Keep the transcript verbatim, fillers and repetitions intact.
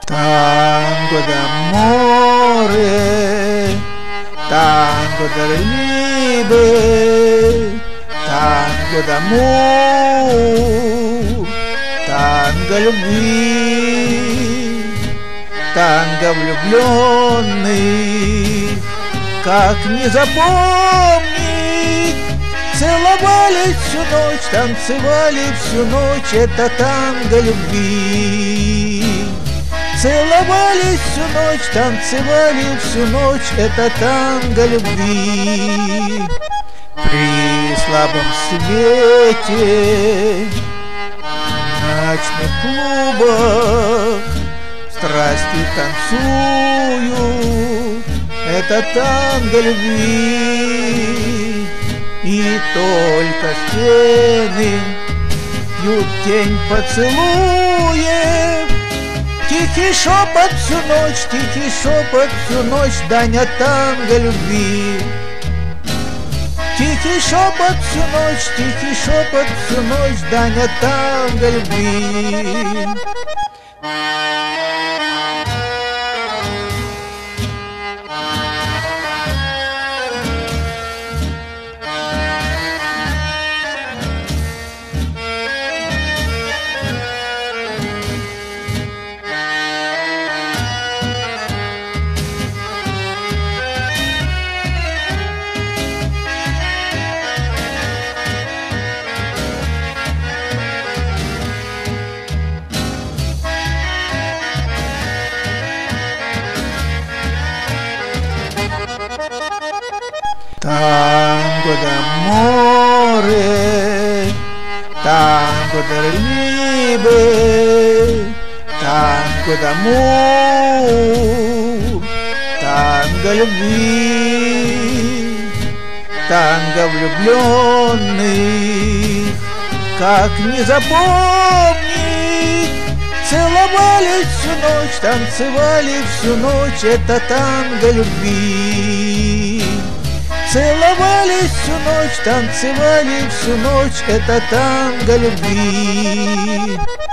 Tango d'amore, tango della Liebe, танго d'amour, танго любви, танго влюбленных, как не запомнить. Целовались всю ночь, танцевали всю ночь, это танго любви. Целовались всю ночь, танцевали всю ночь, это танго любви. При слабом свете ночных клубах страсти танцуют, это танго любви. И только стены пьют тень поцелуев. Тихий шепот всю ночь, тихий шепот всю ночь, Даня танго любви. Тихий шепот всю ночь, тихий шепот всю ночь, Даня танго любви. Tango d'amore, tango della Liebe, танго d'amour, танго любви, танго влюбленных, как не запомнить. Целовались всю ночь, танцевали всю ночь, это танго любви. Целовались всю ночь, танцевали всю ночь, это танго любви.